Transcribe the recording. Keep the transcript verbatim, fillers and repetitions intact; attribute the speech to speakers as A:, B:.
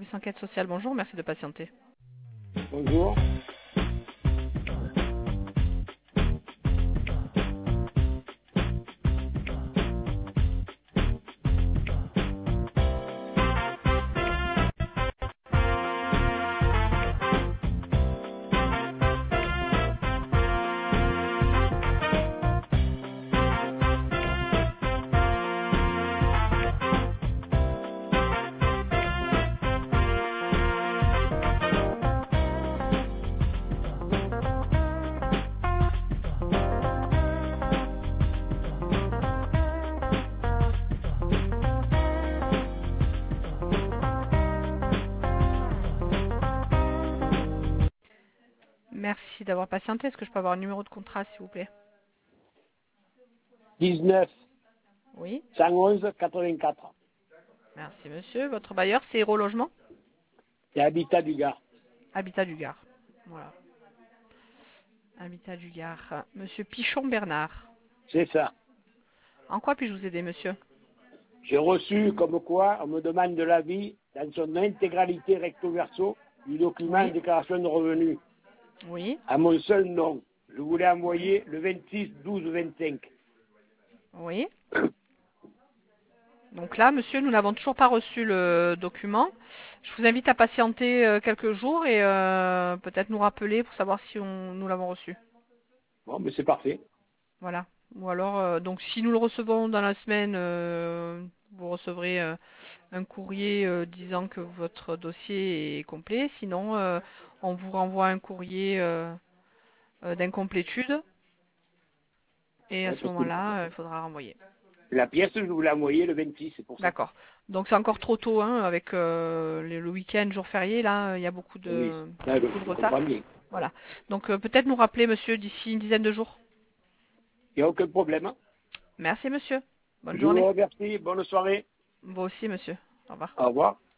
A: Service enquête sociale, bonjour, merci de patienter.
B: Bonjour.
A: Merci d'avoir patienté. Est-ce que je peux avoir un numéro de contrat, s'il vous plaît?
B: dix-neuf
A: Oui,
B: cent onze quatre-vingt-quatre.
A: merci monsieur. Votre bailleur, c'est Héros Logement,
B: C'est Habitat du Gard.
A: Habitat du Gard. Voilà, Habitat du Gard. Monsieur Pichon Bernard.
B: C'est ça.
A: En quoi puis-je vous aider, monsieur?
B: J'ai reçu comme quoi on me demande de l'avis dans son intégralité recto verso du document
A: Oui,
B: de déclaration de revenus
A: oui,
B: à mon seul nom. Je voulais envoyer le vingt-six douze vingt-cinq.
A: oui. Donc là, monsieur, nous n'avons toujours pas reçu le document. Je vous invite à patienter euh, quelques jours et euh, peut-être nous rappeler pour savoir si on, nous l'avons reçu.
B: Bon, mais c'est parfait.
A: Voilà. Ou alors, euh, donc si nous le recevons dans la semaine, euh, vous recevrez euh, un courrier euh, disant que votre dossier est complet. Sinon, euh, on vous renvoie un courrier euh, euh, d'incomplétude. Et à
B: Ouais,
A: ce
B: parce que
A: moment-là, euh, il faudra renvoyer.
B: la pièce, je voulais envoyer le vingt-six, c'est pour ça.
A: D'accord. Donc c'est encore trop tôt, hein, avec euh, le, le week-end, jour férié, là, il y a beaucoup
B: Oui,
A: de,
B: là, je,
A: beaucoup de
B: je
A: retard.
B: comprends bien.
A: Voilà. Donc euh, peut-être nous rappeler, monsieur, d'ici une dizaine de jours.
B: Il n'y a aucun problème.
A: Merci, monsieur. Bonne
B: Je vous
A: journée.
B: remercie. Bonne soirée.
A: Vous aussi, monsieur. Au revoir.
B: Au revoir.